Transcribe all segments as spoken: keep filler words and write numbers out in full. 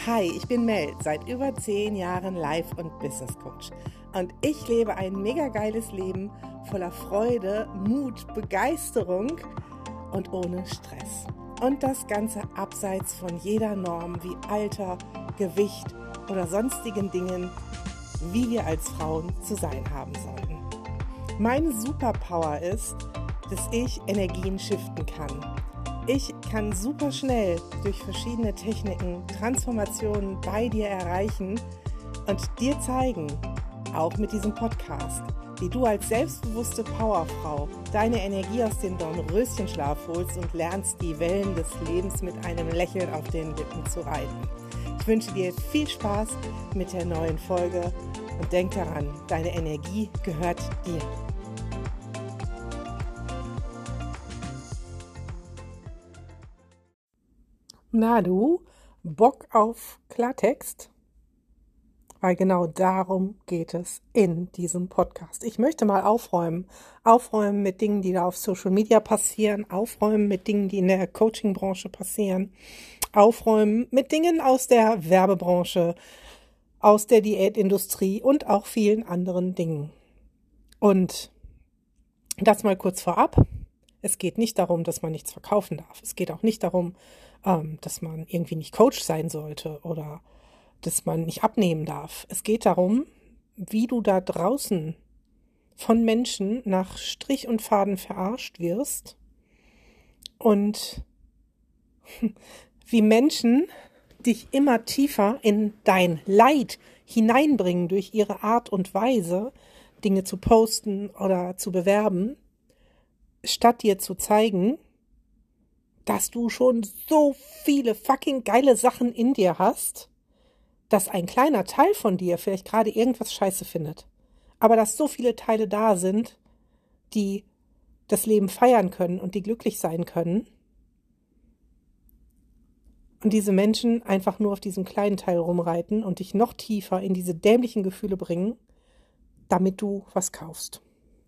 Hi, ich bin Mel, seit über zehn Jahren Life- und Business Coach. Und ich lebe ein mega geiles Leben voller Freude, Mut, Begeisterung und ohne Stress. Und das Ganze abseits von jeder Norm wie Alter, Gewicht oder sonstigen Dingen, wie wir als Frauen zu sein haben sollten. Meine Superpower ist, dass ich Energien shiften kann. Ich kann super schnell durch verschiedene Techniken Transformationen bei dir erreichen und dir zeigen, auch mit diesem Podcast, wie du als selbstbewusste Powerfrau deine Energie aus dem Dornröschenschlaf holst und lernst, die Wellen des Lebens mit einem Lächeln auf den Lippen zu reiten. Ich wünsche dir viel Spaß mit der neuen Folge und denk daran, deine Energie gehört dir. Na du, Bock auf Klartext? Weil genau darum geht es in diesem Podcast. Ich möchte mal aufräumen. Aufräumen mit Dingen, die da auf Social Media passieren. Aufräumen mit Dingen, die in der Coaching-Branche passieren. Aufräumen mit Dingen aus der Werbebranche, aus der Diätindustrie und auch vielen anderen Dingen. Und das mal kurz vorab. Es geht nicht darum, dass man nichts verkaufen darf. Es geht auch nicht darum, ähm, dass man irgendwie nicht Coach sein sollte oder dass man nicht abnehmen darf. Es geht darum, wie du da draußen von Menschen nach Strich und Faden verarscht wirst und wie Menschen dich immer tiefer in dein Leid hineinbringen durch ihre Art und Weise, Dinge zu posten oder zu bewerben, statt dir zu zeigen, dass du schon so viele fucking geile Sachen in dir hast, dass ein kleiner Teil von dir vielleicht gerade irgendwas scheiße findet. Aber dass so viele Teile da sind, die das Leben feiern können und die glücklich sein können. Und diese Menschen einfach nur auf diesem kleinen Teil rumreiten und dich noch tiefer in diese dämlichen Gefühle bringen, damit du was kaufst.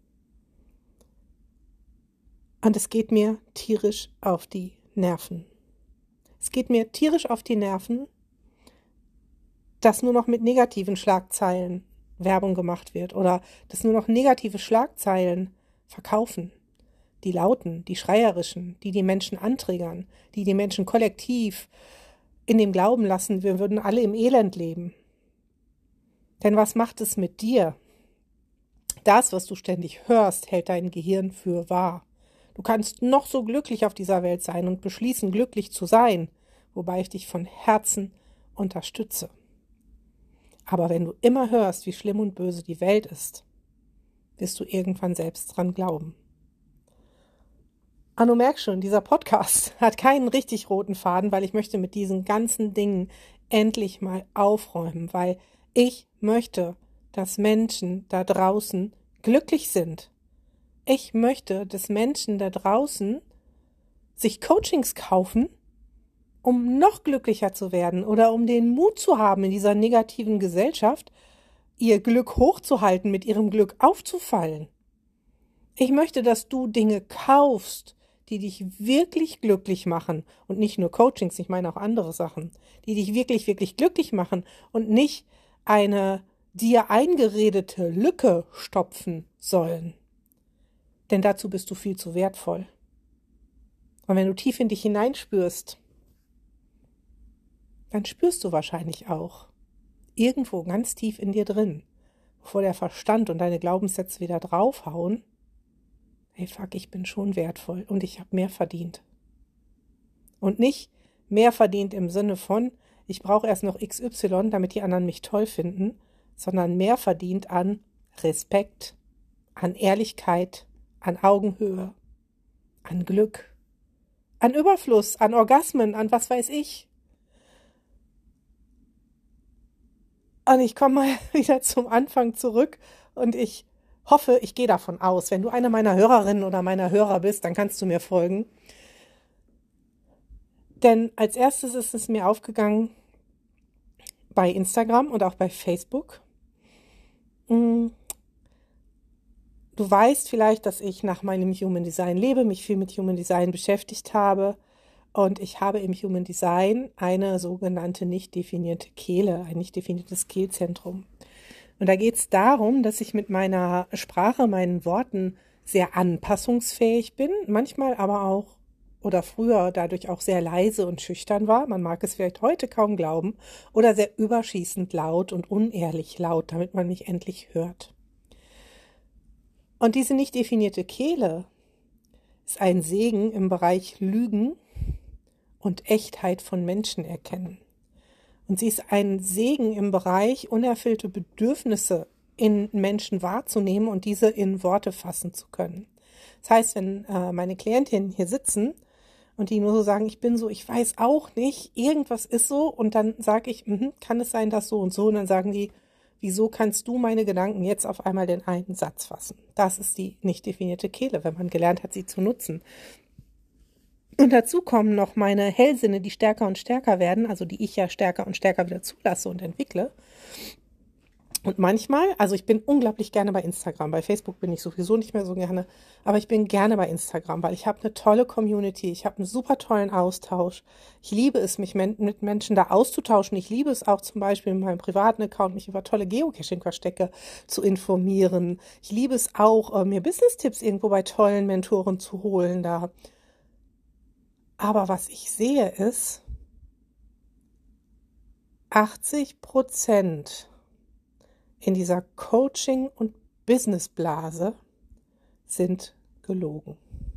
Und es geht mir tierisch auf die Nerven. Es geht mir tierisch auf die Nerven, dass nur noch mit negativen Schlagzeilen Werbung gemacht wird oder dass nur noch negative Schlagzeilen verkaufen. Die lauten, die schreierischen, die die Menschen antriggern, die die Menschen kollektiv in dem Glauben lassen, wir würden alle im Elend leben. Denn was macht es mit dir? Das, was du ständig hörst, hält dein Gehirn für wahr. Du kannst noch so glücklich auf dieser Welt sein und beschließen, glücklich zu sein, wobei ich dich von Herzen unterstütze. Aber wenn du immer hörst, wie schlimm und böse die Welt ist, wirst du irgendwann selbst dran glauben. Ah, du merkst schon, dieser Podcast hat keinen richtig roten Faden, weil ich möchte mit diesen ganzen Dingen endlich mal aufräumen, weil ich möchte, dass Menschen da draußen glücklich sind. Ich möchte, dass Menschen da draußen sich Coachings kaufen, um noch glücklicher zu werden oder um den Mut zu haben, in dieser negativen Gesellschaft ihr Glück hochzuhalten, mit ihrem Glück aufzufallen. Ich möchte, dass du Dinge kaufst, die dich wirklich glücklich machen und nicht nur Coachings, ich meine auch andere Sachen, die dich wirklich, wirklich glücklich machen und nicht eine dir eingeredete Lücke stopfen sollen. Denn dazu bist du viel zu wertvoll. Und wenn du tief in dich hineinspürst, dann spürst du wahrscheinlich auch irgendwo ganz tief in dir drin, bevor der Verstand und deine Glaubenssätze wieder draufhauen, hey fuck, ich bin schon wertvoll und ich habe mehr verdient. Und nicht mehr verdient im Sinne von, ich brauche erst noch X Y, damit die anderen mich toll finden, sondern mehr verdient an Respekt, an Ehrlichkeit, an Augenhöhe, an Glück, an Überfluss, an Orgasmen, an was weiß ich. Und ich komme mal wieder zum Anfang zurück und ich hoffe, ich gehe davon aus, wenn du eine meiner Hörerinnen oder meiner Hörer bist, dann kannst du mir folgen. Denn als erstes ist es mir aufgegangen bei Instagram und auch bei Facebook. Du weißt vielleicht, dass ich nach meinem Human Design lebe, mich viel mit Human Design beschäftigt habe und ich habe im Human Design eine sogenannte nicht definierte Kehle, ein nicht definiertes Kehlzentrum. Und da geht es darum, dass ich mit meiner Sprache, meinen Worten sehr anpassungsfähig bin, manchmal aber auch oder früher dadurch auch sehr leise und schüchtern war. Man mag es vielleicht heute kaum glauben, oder sehr überschießend laut und unehrlich laut, damit man mich endlich hört. Und diese nicht definierte Kehle ist ein Segen im Bereich Lügen und Echtheit von Menschen erkennen. Und sie ist ein Segen im Bereich, unerfüllte Bedürfnisse in Menschen wahrzunehmen und diese in Worte fassen zu können. Das heißt, wenn äh, meine Klientinnen hier sitzen und die nur so sagen, ich bin so, ich weiß auch nicht, irgendwas ist so, und dann sage ich, mh, kann es sein, dass so und so, und dann sagen die, wieso kannst du meine Gedanken jetzt auf einmal den einen Satz fassen? Das ist die nicht definierte Kehle, wenn man gelernt hat, sie zu nutzen. Und dazu kommen noch meine Hellsinne, die stärker und stärker werden, also die ich ja stärker und stärker wieder zulasse und entwickle. Und manchmal, also ich bin unglaublich gerne bei Instagram, bei Facebook bin ich sowieso nicht mehr so gerne, aber ich bin gerne bei Instagram, weil ich habe eine tolle Community, ich habe einen super tollen Austausch. Ich liebe es, mich mit Menschen da auszutauschen. Ich liebe es auch zum Beispiel in meinem privaten Account, mich über tolle Geocaching-Verstecke zu informieren. Ich liebe es auch, mir Business-Tipps irgendwo bei tollen Mentoren zu holen da. Aber was ich sehe ist, achtzig Prozent in dieser Coaching- und Businessblase sind gelogen.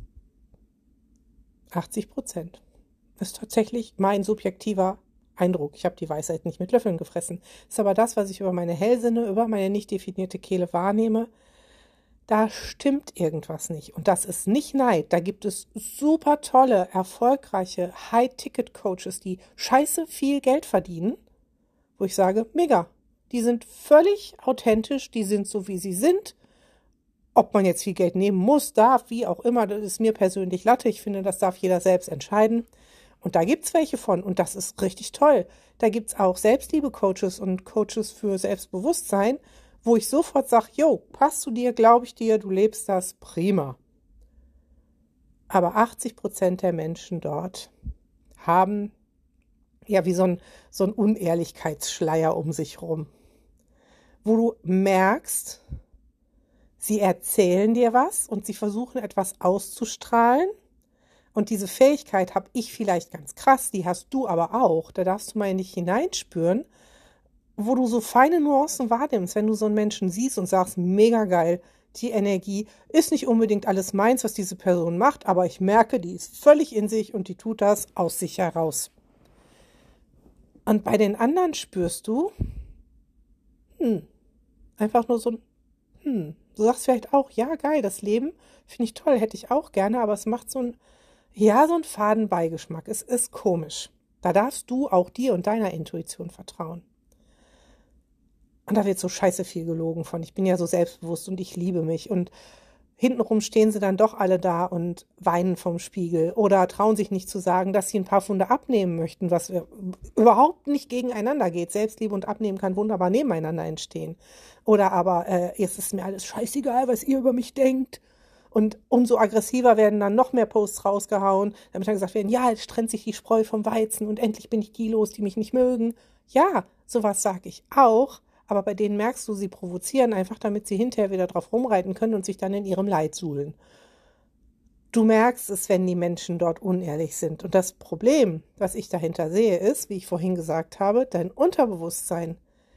achtzig Prozent ist tatsächlich mein subjektiver Eindruck. Ich habe die Weisheit nicht mit Löffeln gefressen. Ist aber das, was ich über meine Hellsinne, über meine nicht definierte Kehle wahrnehme. Da stimmt irgendwas nicht. Und das ist nicht Neid. Da gibt es super tolle, erfolgreiche High-Ticket-Coaches, die scheiße viel Geld verdienen, wo ich sage, mega. Die sind völlig authentisch, die sind so, wie sie sind. Ob man jetzt viel Geld nehmen muss, darf, wie auch immer, das ist mir persönlich Latte. Ich finde, das darf jeder selbst entscheiden. Und da gibt's welche von, und das ist richtig toll. Da gibt's auch Selbstliebe-Coaches und Coaches für Selbstbewusstsein, wo ich sofort sage, jo, passt zu dir, glaube ich dir, du lebst das, prima. Aber achtzig Prozent der Menschen dort haben ja wie so ein, so ein Unehrlichkeitsschleier um sich rum, wo du merkst, sie erzählen dir was und sie versuchen etwas auszustrahlen. Und diese Fähigkeit habe ich vielleicht ganz krass, die hast du aber auch. Da darfst du mal nicht hineinspüren, wo du so feine Nuancen wahrnimmst, wenn du so einen Menschen siehst und sagst, mega geil, die Energie ist nicht unbedingt alles meins, was diese Person macht, aber ich merke, die ist völlig in sich und die tut das aus sich heraus. Und bei den anderen spürst du, hm, einfach nur so ein, hm, du sagst vielleicht auch, ja geil, das Leben finde ich toll, hätte ich auch gerne, aber es macht so ein, ja, so einen faden Beigeschmack. Es ist komisch. Da darfst du auch dir und deiner Intuition vertrauen. Und da wird so scheiße viel gelogen von. Ich bin ja so selbstbewusst und ich liebe mich. Und hintenrum stehen sie dann doch alle da und weinen vom Spiegel oder trauen sich nicht zu sagen, dass sie ein paar Pfunde abnehmen möchten, was überhaupt nicht gegeneinander geht. Selbstliebe und Abnehmen kann wunderbar nebeneinander entstehen. Oder aber, äh, jetzt ist mir alles scheißegal, was ihr über mich denkt. Und umso aggressiver werden dann noch mehr Posts rausgehauen, damit dann gesagt werden, ja, jetzt trennt sich die Spreu vom Weizen und endlich bin ich die los, die mich nicht mögen. Ja, sowas sage ich auch. Aber bei denen merkst du, sie provozieren einfach, damit sie hinterher wieder drauf rumreiten können und sich dann in ihrem Leid suhlen. Du merkst es, wenn die Menschen dort unehrlich sind. Und das Problem, was ich dahinter sehe, ist, wie ich vorhin gesagt habe, dein Unterbewusstsein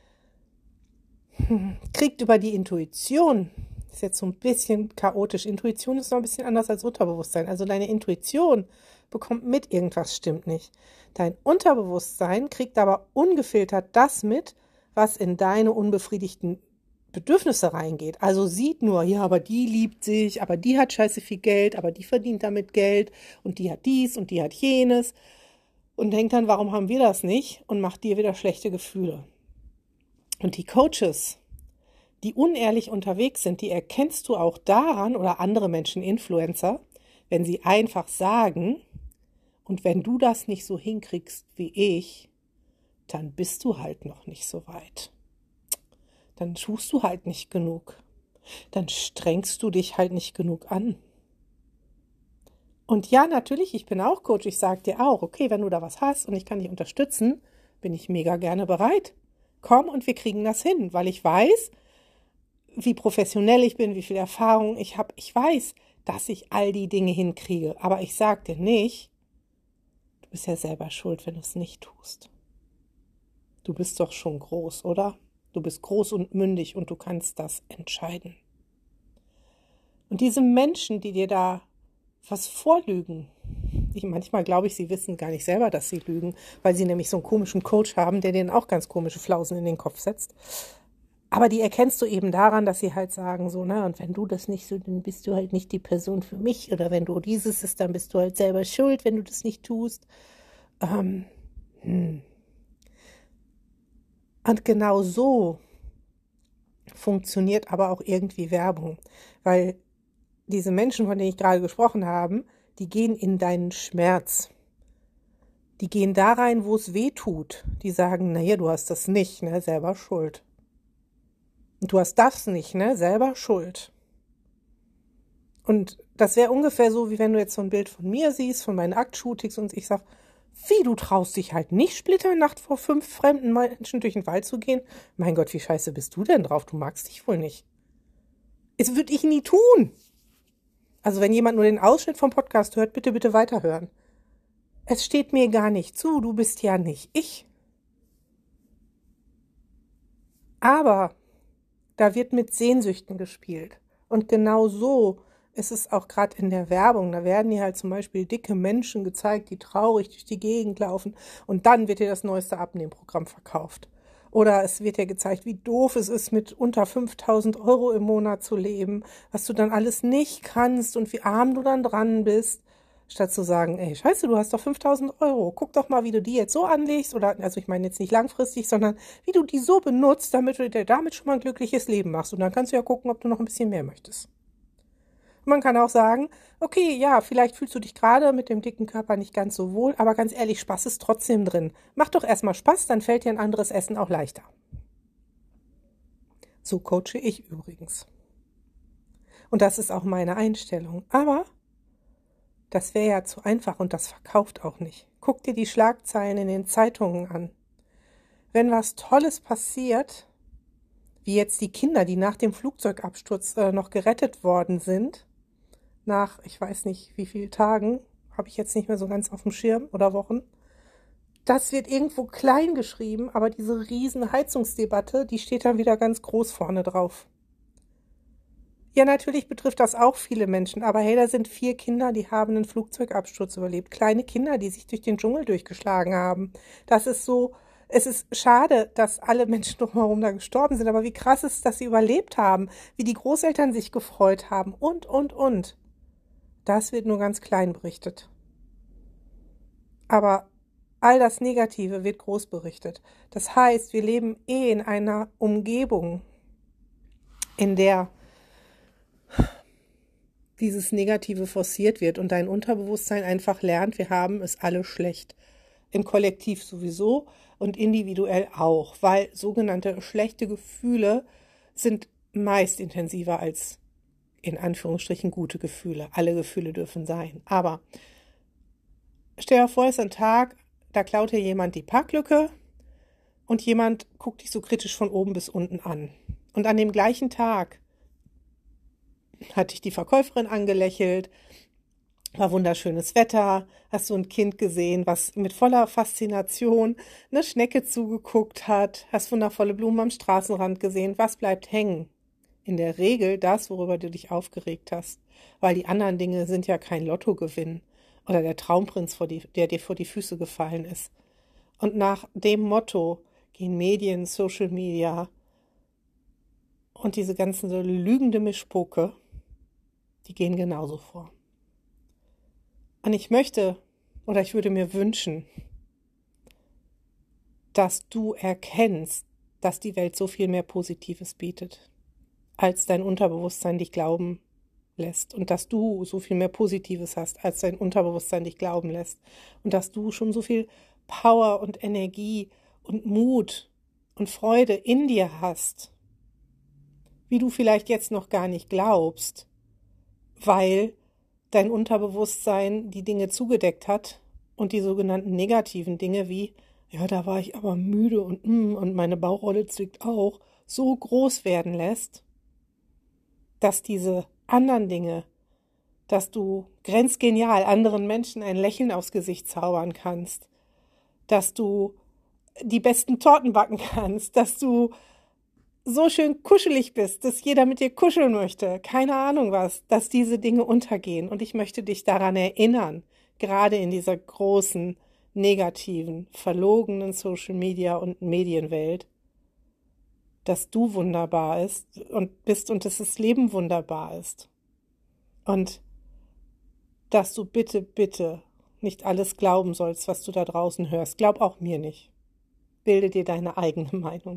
kriegt über die Intuition, ist jetzt so ein bisschen chaotisch, Intuition ist noch ein bisschen anders als Unterbewusstsein. Also deine Intuition bekommt mit, irgendwas stimmt nicht. Dein Unterbewusstsein kriegt aber ungefiltert das mit, was in deine unbefriedigten Bedürfnisse reingeht. Also sieht nur, ja, aber die liebt sich, aber die hat scheiße viel Geld, aber die verdient damit Geld und die hat dies und die hat jenes und denkt dann, warum haben wir das nicht, und macht dir wieder schlechte Gefühle. Und die Coaches, die unehrlich unterwegs sind, die erkennst du auch daran, oder andere Menschen, Influencer, wenn sie einfach sagen, und wenn du das nicht so hinkriegst wie ich, dann bist du halt noch nicht so weit. Dann tust du halt nicht genug. Dann strengst du dich halt nicht genug an. Und ja, natürlich, ich bin auch Coach. Ich sage dir auch, okay, wenn du da was hast und ich kann dich unterstützen, bin ich mega gerne bereit. Komm und wir kriegen das hin, weil ich weiß, wie professionell ich bin, wie viel Erfahrung ich habe. Ich weiß, dass ich all die Dinge hinkriege. Aber ich sage dir nicht, du bist ja selber schuld, wenn du es nicht tust. Du bist doch schon groß, oder? Du bist groß und mündig und du kannst das entscheiden. Und diese Menschen, die dir da was vorlügen, ich, manchmal glaube ich, sie wissen gar nicht selber, dass sie lügen, weil sie nämlich so einen komischen Coach haben, der denen auch ganz komische Flausen in den Kopf setzt. Aber die erkennst du eben daran, dass sie halt sagen so, na, und wenn du das nicht so, dann bist du halt nicht die Person für mich. Oder wenn du dieses ist, dann bist du halt selber schuld, wenn du das nicht tust. Ähm, hm. Und genau so funktioniert aber auch irgendwie Werbung. Weil diese Menschen, von denen ich gerade gesprochen habe, die gehen in deinen Schmerz. Die gehen da rein, wo es weh tut. Die sagen, naja, du hast das nicht, ne, selber schuld. Und du hast das nicht, ne? Selber schuld. Und das wäre ungefähr so, wie wenn du jetzt so ein Bild von mir siehst, von meinen Aktshootings und ich sag, wie, du traust dich halt nicht Splitternacht vor fünf fremden Menschen durch den Wald zu gehen? Mein Gott, wie scheiße bist du denn drauf? Du magst dich wohl nicht. Das würde ich nie tun. Also wenn jemand nur den Ausschnitt vom Podcast hört, bitte, bitte weiterhören. Es steht mir gar nicht zu, du bist ja nicht ich. Aber da wird mit Sehnsüchten gespielt. Und genau so ist es auch gerade in der Werbung. Da werden hier halt zum Beispiel dicke Menschen gezeigt, die traurig durch die Gegend laufen. Und dann wird dir das neueste Abnehmprogramm verkauft. Oder es wird dir gezeigt, wie doof es ist, mit unter fünftausend Euro im Monat zu leben, was du dann alles nicht kannst und wie arm du dann dran bist. Statt zu sagen, ey, scheiße, du hast doch fünftausend Euro. Guck doch mal, wie du die jetzt so anlegst. Oder, also ich meine jetzt nicht langfristig, sondern wie du die so benutzt, damit du dir damit schon mal ein glückliches Leben machst. Und dann kannst du ja gucken, ob du noch ein bisschen mehr möchtest. Man kann auch sagen, okay, ja, vielleicht fühlst du dich gerade mit dem dicken Körper nicht ganz so wohl, aber ganz ehrlich, Spaß ist trotzdem drin. Mach doch erstmal Spaß, dann fällt dir ein anderes Essen auch leichter. So coache ich übrigens. Und das ist auch meine Einstellung. Aber das wäre ja zu einfach und das verkauft auch nicht. Guck dir die Schlagzeilen in den Zeitungen an. Wenn was Tolles passiert, wie jetzt die Kinder, die nach dem Flugzeugabsturz äh, noch gerettet worden sind, nach, ich weiß nicht wie vielen Tagen, habe ich jetzt nicht mehr so ganz auf dem Schirm oder Wochen, das wird irgendwo klein geschrieben, aber diese riesen Heizungsdebatte, die steht dann wieder ganz groß vorne drauf. Ja, natürlich betrifft das auch viele Menschen, aber hey, da sind vier Kinder, die haben einen Flugzeugabsturz überlebt. Kleine Kinder, die sich durch den Dschungel durchgeschlagen haben. Das ist so, es ist schade, dass alle Menschen drumherum da gestorben sind, aber wie krass ist es, dass sie überlebt haben, wie die Großeltern sich gefreut haben und, und, und. Das wird nur ganz klein berichtet. Aber all das Negative wird groß berichtet. Das heißt, wir leben eh in einer Umgebung, in der dieses Negative forciert wird und dein Unterbewusstsein einfach lernt, wir haben es alle schlecht. Im Kollektiv sowieso und individuell auch, weil sogenannte schlechte Gefühle sind meist intensiver als in Anführungsstrichen gute Gefühle. Alle Gefühle dürfen sein. Aber stell dir vor, es ist ein Tag, da klaut dir jemand die Parklücke und jemand guckt dich so kritisch von oben bis unten an. Und an dem gleichen Tag hat dich die Verkäuferin angelächelt, war wunderschönes Wetter, hast du ein Kind gesehen, was mit voller Faszination eine Schnecke zugeguckt hat, hast wundervolle Blumen am Straßenrand gesehen, was bleibt hängen? In der Regel das, worüber du dich aufgeregt hast, weil die anderen Dinge sind ja kein Lottogewinn oder der Traumprinz, vor die, der dir vor die Füße gefallen ist. Und nach dem Motto gehen Medien, Social Media und diese ganzen so lügende Mischpoke, die gehen genauso vor. Und ich möchte oder ich würde mir wünschen, dass du erkennst, dass die Welt so viel mehr Positives bietet, als dein Unterbewusstsein dich glauben lässt. Und dass du so viel mehr Positives hast, als dein Unterbewusstsein dich glauben lässt. Und dass du schon so viel Power und Energie und Mut und Freude in dir hast, wie du vielleicht jetzt noch gar nicht glaubst, weil dein Unterbewusstsein die Dinge zugedeckt hat und die sogenannten negativen Dinge wie, ja, da war ich aber müde und mm, und meine Bauchrolle zwickt auch, so groß werden lässt, dass diese anderen Dinge, dass du grenzgenial anderen Menschen ein Lächeln aufs Gesicht zaubern kannst, dass du die besten Torten backen kannst, dass du so schön kuschelig bist, dass jeder mit dir kuscheln möchte, keine Ahnung was, dass diese Dinge untergehen. Und ich möchte dich daran erinnern, gerade in dieser großen, negativen, verlogenen Social Media und Medienwelt, dass du wunderbar ist und bist und dass das Leben wunderbar ist. Und dass du bitte, bitte nicht alles glauben sollst, was du da draußen hörst. Glaub auch mir nicht. Bilde dir deine eigene Meinung.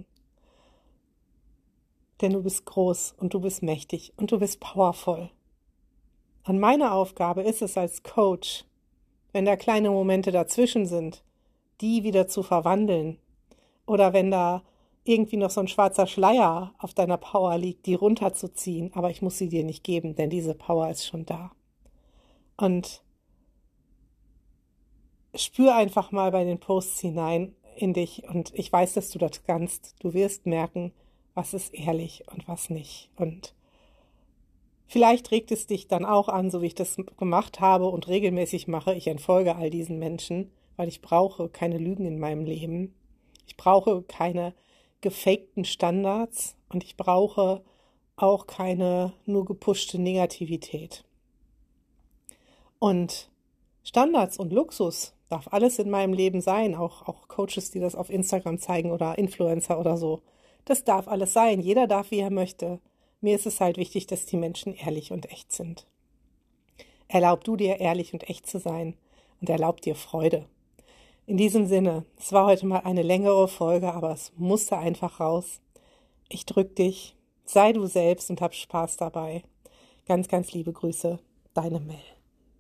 Denn du bist groß und du bist mächtig und du bist powerful. Und meine Aufgabe ist es als Coach, wenn da kleine Momente dazwischen sind, die wieder zu verwandeln. Oder wenn da irgendwie noch so ein schwarzer Schleier auf deiner Power liegt, die runterzuziehen. Aber ich muss sie dir nicht geben, denn diese Power ist schon da. Und spür einfach mal bei den Posts hinein in dich. Und ich weiß, dass du das kannst. Du wirst merken, was ist ehrlich und was nicht. Und vielleicht regt es dich dann auch an, so wie ich das gemacht habe und regelmäßig mache. Ich entfolge all diesen Menschen, weil ich brauche keine Lügen in meinem Leben. Ich brauche keine gefakten Standards und ich brauche auch keine nur gepushte Negativität. Und Standards und Luxus darf alles in meinem Leben sein, auch, auch Coaches, die das auf Instagram zeigen oder Influencer oder so. Das darf alles sein. Jeder darf, wie er möchte. Mir ist es halt wichtig, dass die Menschen ehrlich und echt sind. Erlaub du dir, ehrlich und echt zu sein und erlaub dir Freude. In diesem Sinne, es war heute mal eine längere Folge, aber es musste einfach raus. Ich drück dich, sei du selbst und hab Spaß dabei. Ganz, ganz liebe Grüße, deine Mel.